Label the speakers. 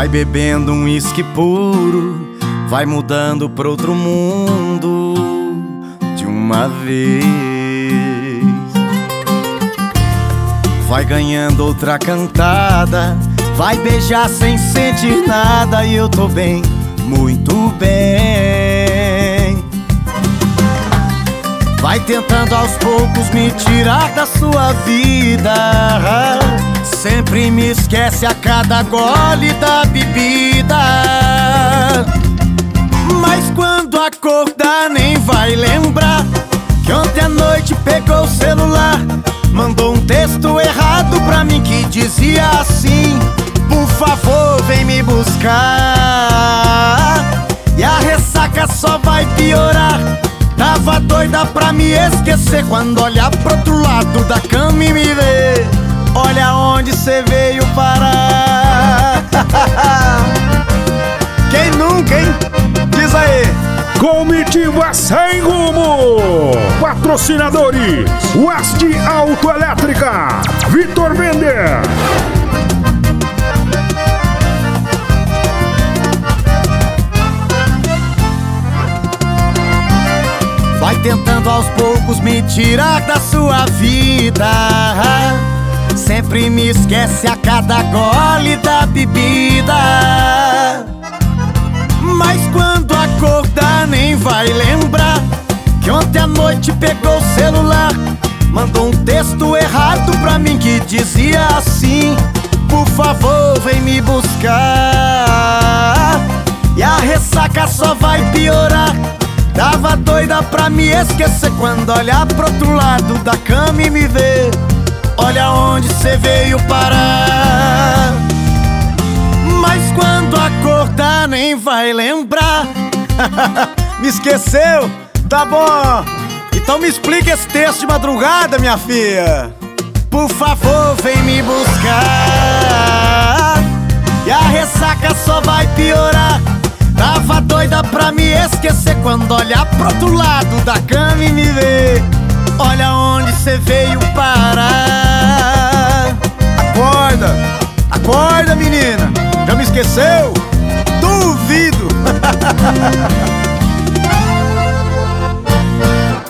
Speaker 1: Vai bebendo um uísque puro, vai mudando pra outro mundo de uma vez. Vai ganhando outra cantada, vai beijar sem sentir nada. E eu tô bem, muito bem. Vai tentando aos poucos me tirar da sua vida. Sempre me esquece a cada gole da bebida. Mas quando acordar nem vai lembrar que ontem à noite pegou o celular, mandou um texto errado pra mim que dizia assim: por favor, vem me buscar. E a ressaca só vai piorar. Tava doida pra me esquecer quando olhar pro outro lado da cama e me ver. Olha onde cê veio parar. Quem nunca, hein? Diz aí.
Speaker 2: Comitiva Sem Rumo. Patrocinadores: West Autoelétrica, Vitor Bender.
Speaker 1: Vai tentando aos poucos me tirar da sua vida. Sempre me esquece a cada gole da bebida. Mas quando acordar nem vai lembrar que ontem à noite pegou o celular, mandou um texto errado pra mim que dizia assim: por favor, vem me buscar. E a ressaca só vai piorar. Tava doida pra me esquecer quando olhar pro outro lado da cama e me ver. Olha onde cê veio parar. Mas quando acordar nem vai lembrar. Me esqueceu? Tá bom. Então me explica esse texto de madrugada, minha filha. Por favor, vem me buscar. E a ressaca só vai piorar. Tava doida pra me esquecer quando olhar pro outro lado da cama e me ver. Olha onde cê veio parar. Acorda, acorda, menina. Já me esqueceu? Duvido.